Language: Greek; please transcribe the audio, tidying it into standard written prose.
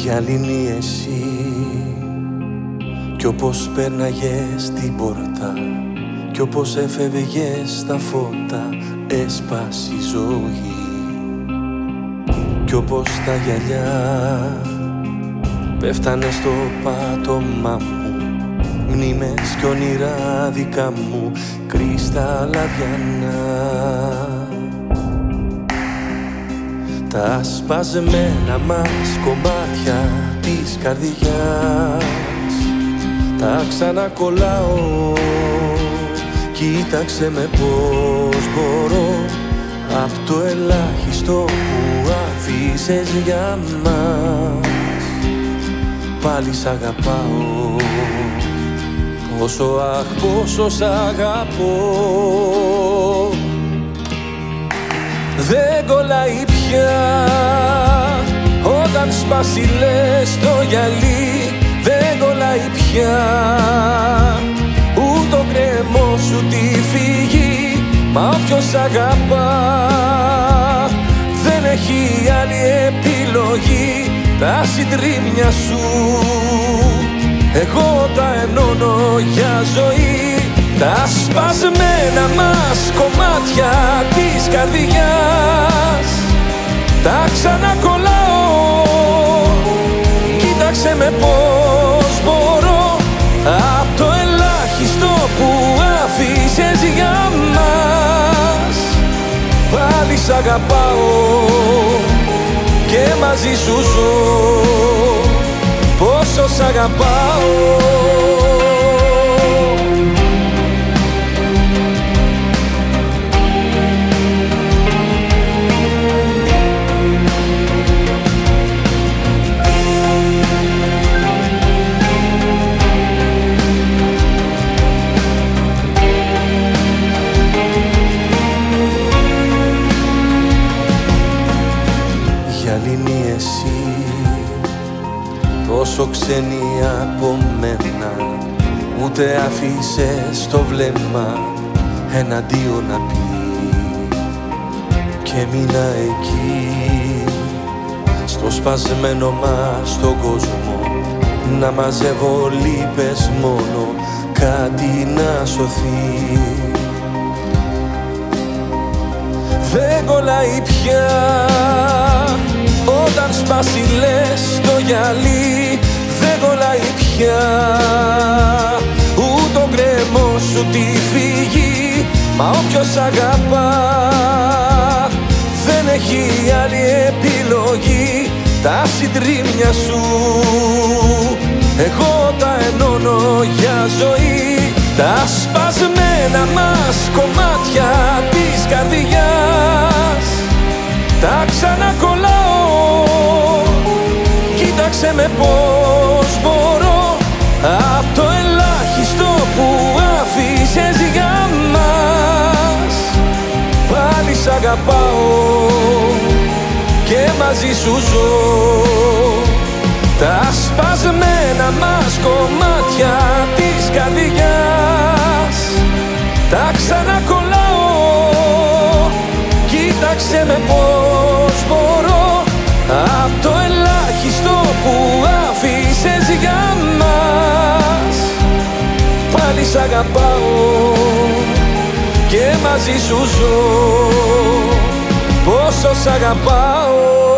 γυαλίνη εσύ κι όπως πέρναγες την πόρτα κι όπως έφευγες στα φώτα έσπασε η ζωή κι όπως τα γυαλιά πέφτανε στο πάτωμά μου μνήμες κι όνειρα δικά μου κρυσταλλαδιανά. Τα σπασμένα μας κομμάτια της καρδιάς τα ξανακολλάω. Κοίταξε με πως μπορώ απ' το ελάχιστο που αφήσες για μας. Πάλι σ' αγαπάω, πόσο αχ πόσο σ' αγαπώ. Δεν κολλάει πια όταν σπάσει λες το γυαλί. Δεν κολλάει πια ούτε ο κρέμος σου τη φύγει. Μα όποιος αγαπά δεν έχει άλλη επιλογή. Τα συντρίμμια σου εγώ τα ενώνω για ζωή. Τα σπασμένα μας κομμάτια της καρδιάς τα ξανακολλάω. Κοίταξε με πως μπορώ απ' το ελάχιστο που αφήσες για μας. Πάλι σ' αγαπάω και μαζί σου ζω. Πόσο σ' αγαπάω. Γυαλίνη εσύ τόσο ξένη από μένα, ούτε αφήσες το βλέμμα εναντίον να πει. Και μείνα εκεί στο σπασμένο μας τον κόσμο να μαζεύω λύπες μόνο κάτι να σωθεί. Δεν κολλάει πια όταν σπάσει λες το γυαλί. Δεν κολλάει πια ούτε ο κρέμος σου τη φύγει. Μα όποιος αγαπά δεν έχει άλλη επιλογή. Τα συντρίμμια σου εγώ τα ενώνω για ζωή. Τα σπασμένα μας κομμάτια της καρδιάς τα ξανακολλάω. Κοίταξε με πως μπορώ απ' το ελάχιστο που αφήσες για μας. Πάλι σ' αγαπάω και μαζί σου ζω. Τα σπασμένα μας κομμάτια της καρδιάς τα ξανακολλάω. Κοίταξε με πως μπορώ απ' το ελάχιστο που αφήσες για μας. Πάλι σ' αγαπάω και μαζί σου ζω. Πόσο σ' αγαπάω.